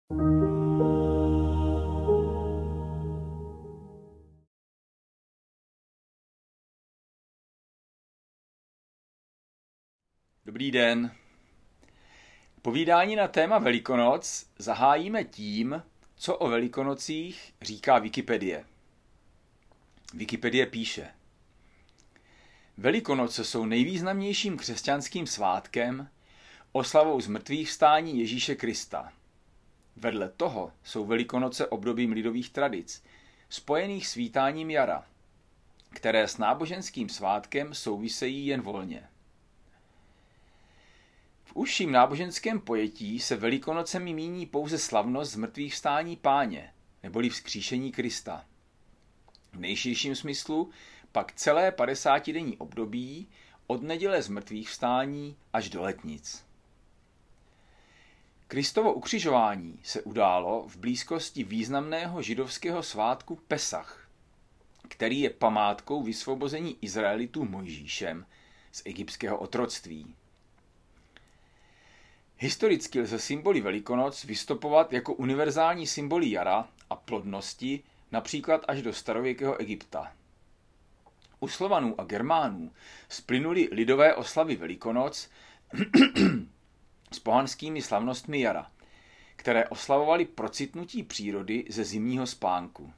Dobrý den. Povídání na téma Velikonoc zahájíme tím, co o Velikonocích říká Wikipedie. Wikipedie píše: Velikonoce jsou nejvýznamnějším křesťanským svátkem, oslavou zmrtvýchvstání Ježíše Krista. Vedle toho jsou Velikonoce obdobím lidových tradic, spojených s vítáním jara, které s náboženským svátkem souvisejí jen volně. V užším náboženském pojetí se Velikonocemi míní pouze slavnost zmrtvýchvstání Páně, neboli vzkříšení Krista. V nejširším smyslu pak celé 50denní období od neděle zmrtvýchvstání až do letnic. Kristovo ukřižování se událo v blízkosti významného židovského svátku Pesach, který je památkou vysvobození Izraelitů Mojžíšem z egyptského otroctví. Historicky lze symboly Velikonoc vystopovat jako univerzální symboly jara a plodnosti, například až do starověkého Egypta. U Slovanů a Germánů splynuly lidové oslavy Velikonoc s pohanskými slavnostmi jara, které oslavovaly procitnutí přírody ze zimního spánku.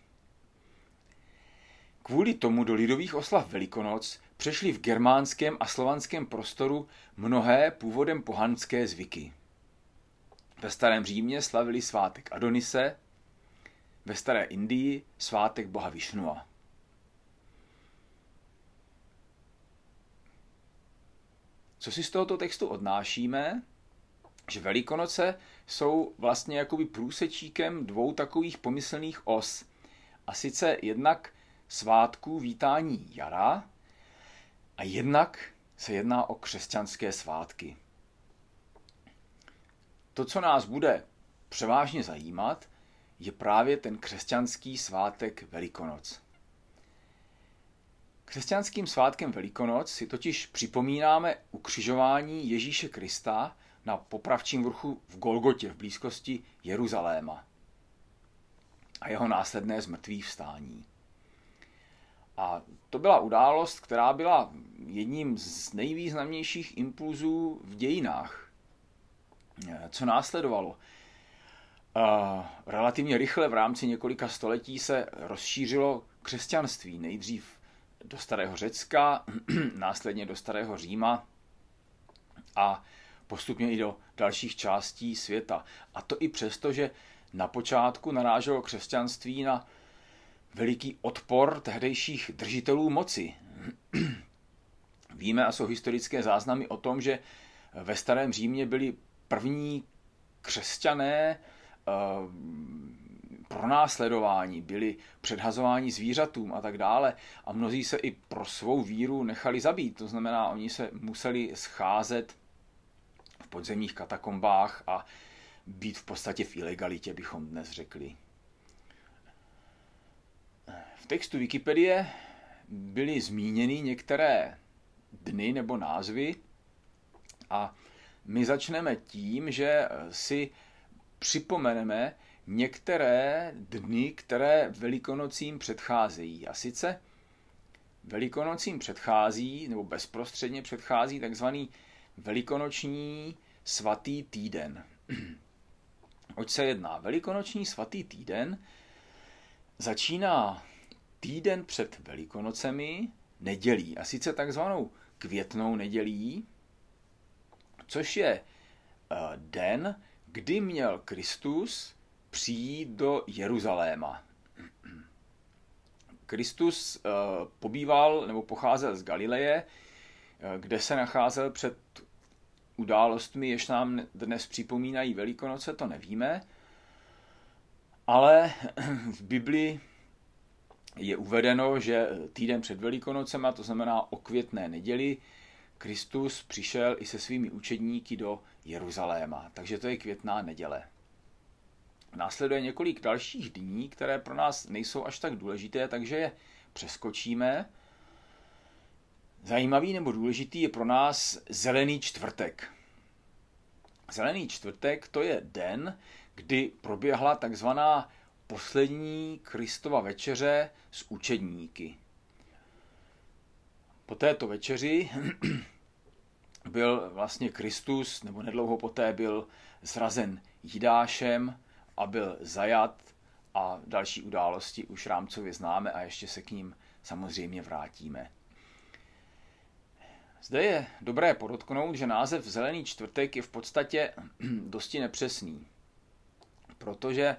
Kvůli tomu do lidových oslav Velikonoc přešly v germánském a slovanském prostoru mnohé původem pohanské zvyky. Ve starém Římě slavili svátek Adonise, ve staré Indii svátek boha Višnua. Co si z tohoto textu odnášíme? Že Velikonoce jsou vlastně jakoby průsečíkem dvou takových pomyslných os. A sice jednak svátků vítání jara a jednak se jedná o křesťanské svátky. To, co nás bude převážně zajímat, je právě ten křesťanský svátek Velikonoc. Křesťanským svátkem Velikonoc si totiž připomínáme ukřižování Ježíše Krista na popravčím vrchu v Golgotě v blízkosti Jeruzaléma a jeho následné zmrtvýchvstání. A to byla událost, která byla jedním z nejvýznamnějších impulzů v dějinách. Co následovalo? Relativně rychle v rámci několika století se rozšířilo křesťanství. Nejdřív do starého Řecka, následně do starého Říma a postupně i do dalších částí světa. A to i přesto, že na počátku naráželo křesťanství na veliký odpor tehdejších držitelů moci. Víme a jsou historické záznamy o tom, že ve starém Římě byli první křesťané pronásledování, byli předhazováni zvířatům a tak dále. A mnozí se i pro svou víru nechali zabít. To znamená, oni se museli scházet v podzemních katakombách a být v podstatě v ilegalitě, bychom dnes řekli. V textu Wikipedie byly zmíněny některé dny nebo názvy a my začneme tím, že si připomeneme některé dny, které Velikonocím předcházejí. A sice Velikonocím předchází, nebo bezprostředně předchází takzvaný Velikonoční svatý týden. Oč se jedná? Velikonoční svatý týden začíná týden před Velikonocemi nedělí, a sice takzvanou květnou nedělí, což je den, kdy měl Kristus přijít do Jeruzaléma. Kristus pobýval nebo pocházel z Galileje, kde se nacházel před událostmi, jež nám dnes připomínají Velikonoce, to nevíme, ale v Biblii je uvedeno, že týden před Velikonocema, to znamená o květné neděli, Kristus přišel i se svými učedníky do Jeruzaléma. Takže to je květná neděle. Následuje několik dalších dní, které pro nás nejsou až tak důležité, takže je přeskočíme. Zajímavý nebo důležitý je pro nás Zelený čtvrtek. Zelený čtvrtek to je den, kdy proběhla takzvaná poslední Kristova večeře s učedníky. Po této večeři byl vlastně Kristus, nebo nedlouho poté byl zrazen Jidášem a byl zajat a další události už rámcově známe a ještě se k ním samozřejmě vrátíme. Zde je dobré podotknout, že název Zelený čtvrtek je v podstatě dosti nepřesný, protože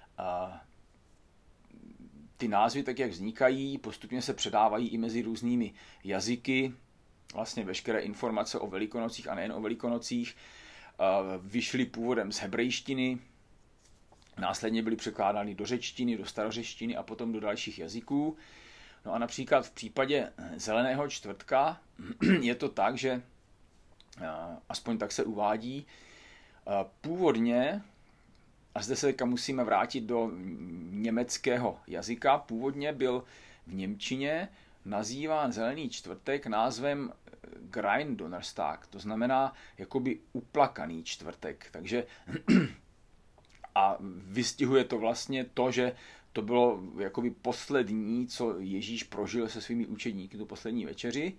ty názvy, tak jak vznikají, postupně se předávají i mezi různými jazyky. Vlastně veškeré informace o Velikonocích a nejen o Velikonocích vyšly původem z hebrejštiny, následně byly překládány do řečtiny, do starořeštiny a potom do dalších jazyků. No a například v případě Zeleného čtvrtka je to tak, že aspoň tak se uvádí, původně, a zde se musíme vrátit do německého jazyka, původně byl v němčině nazýván Zelený čtvrtek názvem Grindonnerstag, to znamená jakoby uplakaný čtvrtek. Takže a vystihuje to vlastně to, že to bylo jakoby poslední, co Ježíš prožil se svými učedníky, tu poslední večeři.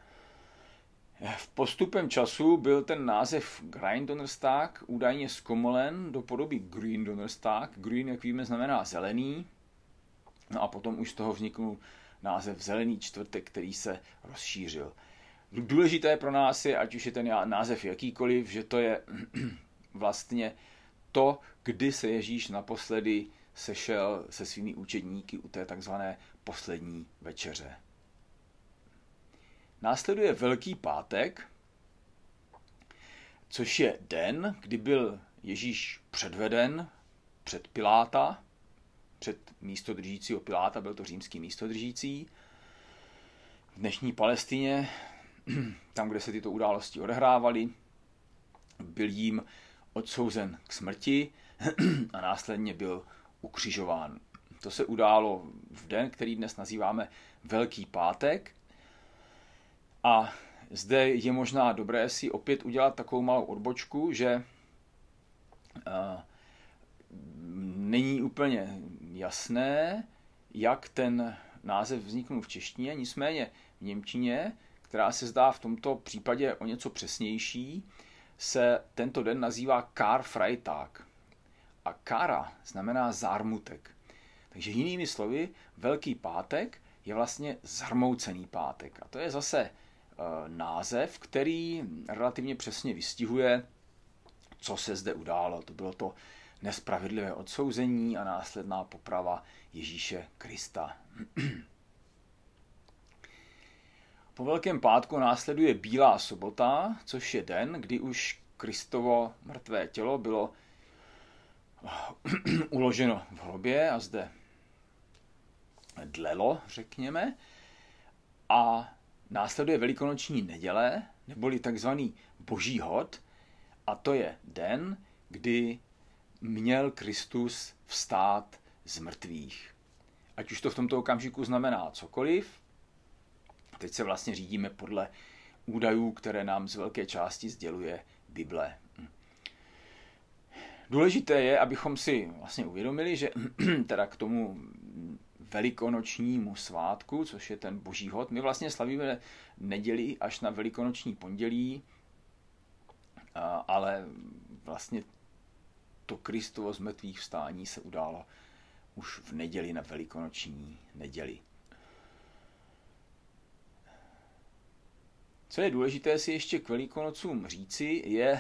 V postupem času byl ten název Grindonnerstag údajně zkomolen do podoby Gründonnerstag. Grün, jak víme, znamená zelený. No a potom už z toho vznikl název Zelený čtvrtek, který se rozšířil. Důležité pro nás je, ať už je ten název jakýkoliv, že to je vlastně to, kdy se Ježíš naposledy sešel se svými učedníky u té takzvané poslední večeře. Následuje Velký pátek, což je den, kdy byl Ježíš předveden před Piláta, před místodržícího Piláta, byl to římský místodržící. V dnešní Palestině, tam, kde se tyto události odehrávaly, byl jím odsouzen k smrti a následně byl ukřižován. To se událo v den, který dnes nazýváme Velký pátek. A zde je možná dobré si opět udělat takovou malou odbočku, že není úplně jasné, jak ten název vzniknul v češtině, nicméně v němčině, která se zdá v tomto případě o něco přesnější, se tento den nazývá Karfreitag. A Kara znamená zármutek. Takže jinými slovy, Velký pátek je vlastně zarmoucený pátek. A to je zase název, který relativně přesně vystihuje, co se zde událo. To bylo to nespravedlivé odsouzení a následná poprava Ježíše Krista. Po Velkém pátku následuje Bílá sobota, což je den, kdy už Kristovo mrtvé tělo bylo uloženo v hrobě a zde dlelo, řekněme. A následuje Velikonoční neděle, neboli takzvaný Boží hod, a to je den, kdy měl Kristus vstát z mrtvých. Ať už to v tomto okamžiku znamená cokoliv, teď se vlastně řídíme podle údajů, které nám z velké části sděluje Bible. Důležité je, abychom si vlastně uvědomili, že teda k tomu velikonočnímu svátku, což je ten Boží hod, my vlastně slavíme neděli až na velikonoční pondělí, ale vlastně to Kristovo z mrtvých vstání se událo už v neděli na velikonoční neděli. Co je důležité si ještě k Velikonocům říci, je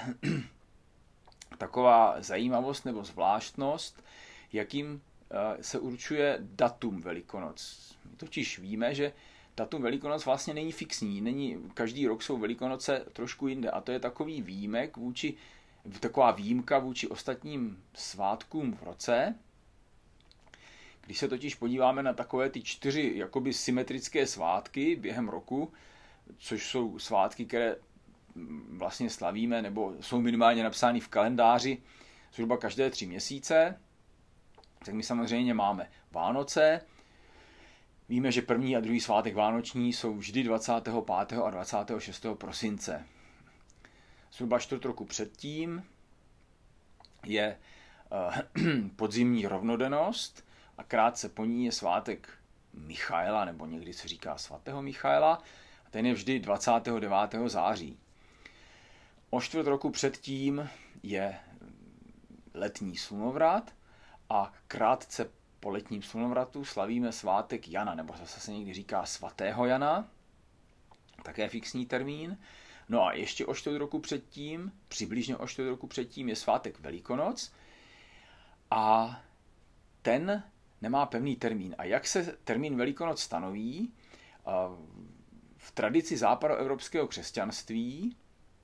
taková zajímavost nebo zvláštnost, jakým se určuje datum Velikonoc. My totiž víme, že datum Velikonoc vlastně není fixní, každý rok jsou Velikonoce trošku jinde a to je taková výjimka vůči ostatním svátkům v roce. Když se totiž podíváme na takové ty 4 jakoby symetrické svátky během roku, což jsou svátky, které vlastně slavíme nebo jsou minimálně napsány v kalendáři zhruba každé 3 měsíce, tak my samozřejmě máme Vánoce. Víme, že první a druhý svátek vánoční jsou vždy 25. a 26. prosince. Zhruba čtvrt roku předtím je podzimní rovnodennost a krátce po ní je svátek Michaela, nebo někdy se říká svatého Michaela, a ten je vždy 29. září. O čtvrt roku předtím je letní slunovrat a krátce po letním slunovratu slavíme svátek Jana, nebo zase se někdy říká svatého Jana, také fixní termín. No a ještě o čtvrt roku předtím, přibližně o čtvrt roku předtím je svátek Velikonoc a ten nemá pevný termín. A jak se termín Velikonoc stanoví? V tradici západoevropského křesťanství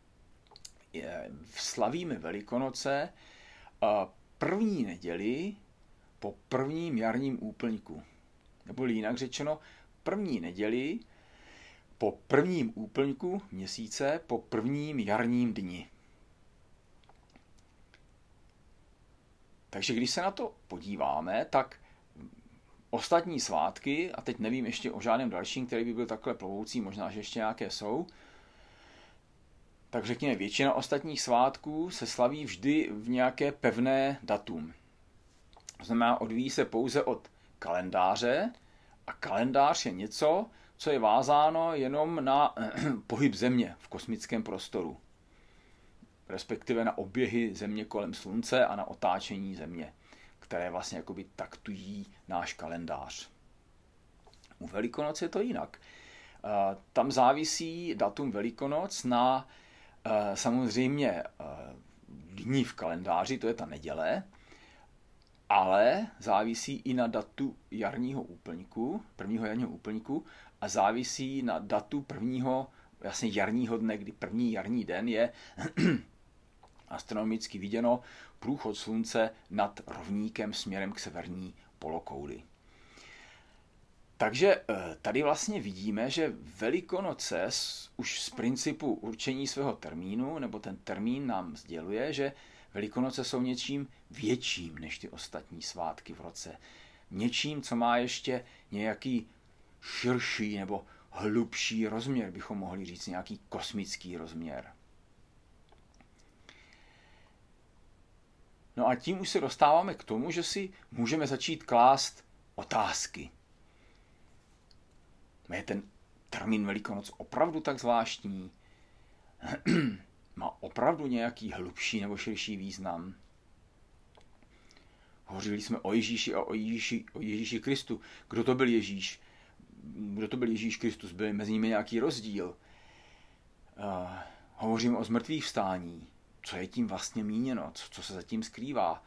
slavíme Velikonoce první neděli po prvním jarním úplňku. Nebo jinak řečeno, první neděli po prvním úplňku měsíce po prvním jarním dni. Takže když se na to podíváme, tak ostatní svátky, a teď nevím ještě o žádném dalším, který by byl takhle plovoucí, možná, že ještě nějaké jsou, tak řekněme, většina ostatních svátků se slaví vždy v nějaké pevné datum. To znamená, odvíjí se pouze od kalendáře a kalendář je něco, co je vázáno jenom na pohyb Země v kosmickém prostoru. Respektive na oběhy Země kolem Slunce a na otáčení Země, které vlastně jakoby taktují náš kalendář. U Velikonoc je to jinak. Tam závisí datum Velikonoc na samozřejmě dní v kalendáři, to je ta neděle, ale závisí i na datu jarního úplňku, prvního jarního úplňku a závisí na datu prvního vlastně jarního dne, kdy první jarní den je astronomicky viděno průchod slunce nad rovníkem směrem k severní polokouli. Takže tady vlastně vidíme, že Velikonoce už z principu určení svého termínu, nebo ten termín nám sděluje, že Velikonoce jsou něčím větším než ty ostatní svátky v roce. Něčím, co má ještě nějaký širší nebo hlubší rozměr, bychom mohli říct, nějaký kosmický rozměr. No a tím už se dostáváme k tomu, že si můžeme začít klást otázky. Je ten termín Velikonoc opravdu tak zvláštní? Má opravdu nějaký hlubší nebo širší význam? Hovořili jsme o Ježíši a o Ježíši Kristu. Kdo to byl Ježíš? Kdo to byl Ježíš Kristus? Byl mezi nimi nějaký rozdíl? Hovoříme o zmrtvých vstání. Co je tím vlastně míněno? Co se zatím skrývá?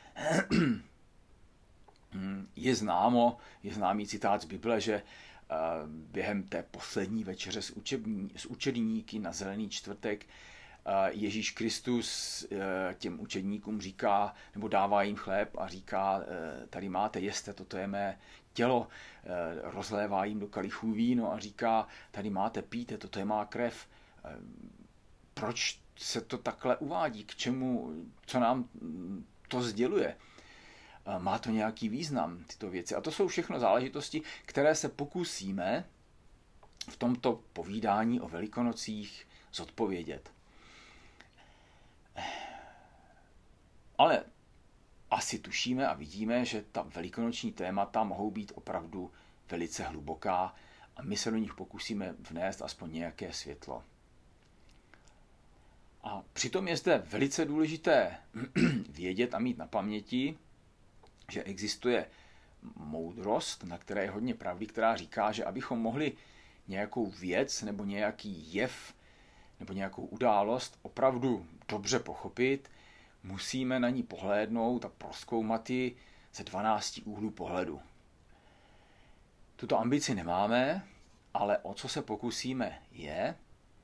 Je známý citát z Bible, že během té poslední večeře s učedníky na Zelený čtvrtek Ježíš Kristus těm učedníkům říká, nebo dává jim chléb a říká, tady máte, jeste, toto je mé tělo, rozlévá jim do kalichů víno a říká, tady máte, pijte, toto je má krev. Proč se to takhle uvádí? K čemu, co nám to sděluje? Má to nějaký význam, tyto věci? A to jsou všechno záležitosti, které se pokusíme v tomto povídání o Velikonocích zodpovědět. Ale asi tušíme a vidíme, že ta velikonoční témata mohou být opravdu velice hluboká a my se do nich pokusíme vnést aspoň nějaké světlo. A přitom je zde velice důležité vědět a mít na paměti, že existuje moudrost, na které je hodně pravdy, která říká, že abychom mohli nějakou věc nebo nějaký jev nebo nějakou událost opravdu dobře pochopit, musíme na ní pohlédnout a prozkoumat ji ze 12 úhlů pohledu. Tuto ambici nemáme, ale o co se pokusíme je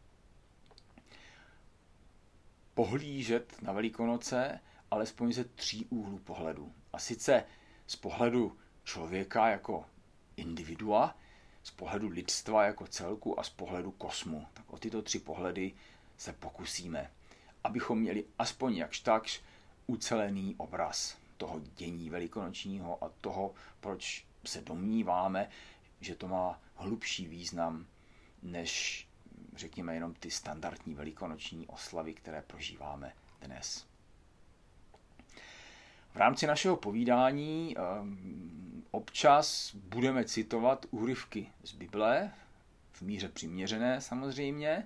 pohlížet na Velikonoce alespoň ze 3 úhlů pohledu. A sice z pohledu člověka jako individua, z pohledu lidstva jako celku a z pohledu kosmu. Tak o tyto 3 pohledy se pokusíme, abychom měli aspoň jakž takž ucelený obraz toho dění velikonočního a toho, proč se domníváme, že to má hlubší význam než, řekněme, jenom ty standardní velikonoční oslavy, které prožíváme dnes. V rámci našeho povídání občas budeme citovat úryvky z Bible, v míře přiměřené samozřejmě,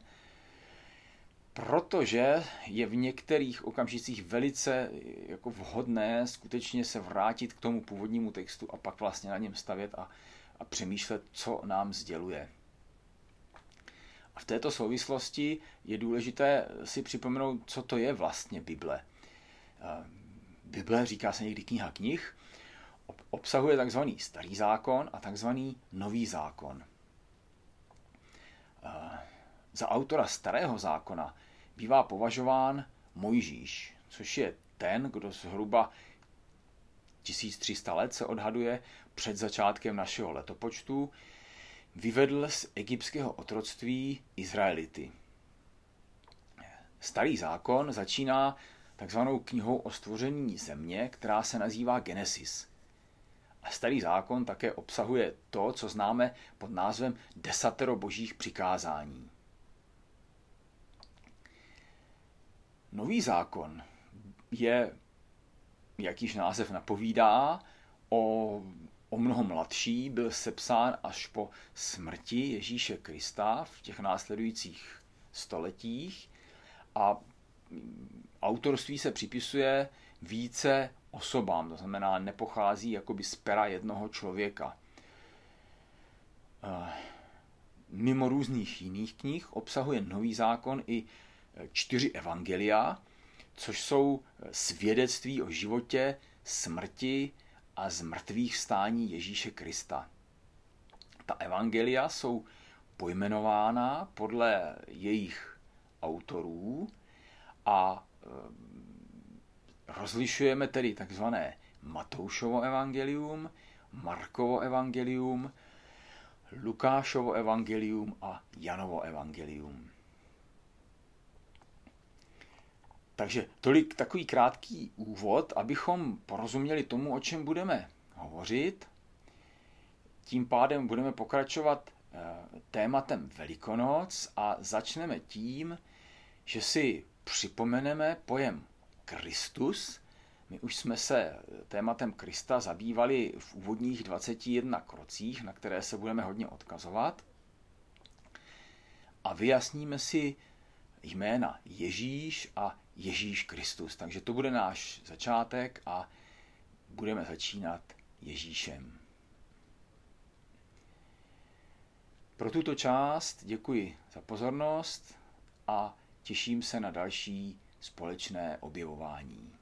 protože je v některých okamžicích velice jako vhodné skutečně se vrátit k tomu původnímu textu a pak vlastně na něm stavět a přemýšlet, co nám sděluje. A v této souvislosti je důležité si připomenout, co to je vlastně Bible. Bible, říká se někdy kniha knih, obsahuje takzvaný Starý zákon a takzvaný Nový zákon. Za autora Starého zákona bývá považován Mojžíš, což je ten, kdo zhruba 1300 let se odhaduje před začátkem našeho letopočtu vyvedl z egyptského otroctví Izraelity. Starý zákon začíná takzvanou knihou o stvoření země, která se nazývá Genesis. A Starý zákon také obsahuje to, co známe pod názvem Desatero božích přikázání. Nový zákon je, jak již název napovídá, o mnoho mladší, byl sepsán až po smrti Ježíše Krista v těch následujících stoletích a autorství se připisuje více osobám, to znamená nepochází jakoby z pera jednoho člověka. Mimo různých jiných knih obsahuje Nový zákon i 4 evangelia, což jsou svědectví o životě, smrti a zmrtvých vstání Ježíše Krista. Ta evangelia jsou pojmenována podle jejich autorů a rozlišujeme tedy takzvané Matoušovo evangelium, Markovo evangelium, Lukášovo evangelium a Janovo evangelium. Takže tolik takový krátký úvod, abychom porozuměli tomu, o čem budeme hovořit. Tím pádem budeme pokračovat tématem Velikonoc a začneme tím, že si připomeneme pojem Kristus. My už jsme se tématem Krista zabývali v úvodních 21 krocích, na které se budeme hodně odkazovat. A vyjasníme si jména Ježíš a Ježíš Kristus. Takže to bude náš začátek a budeme začínat Ježíšem. Pro tuto část děkuji za pozornost a těším se na další společné objevování.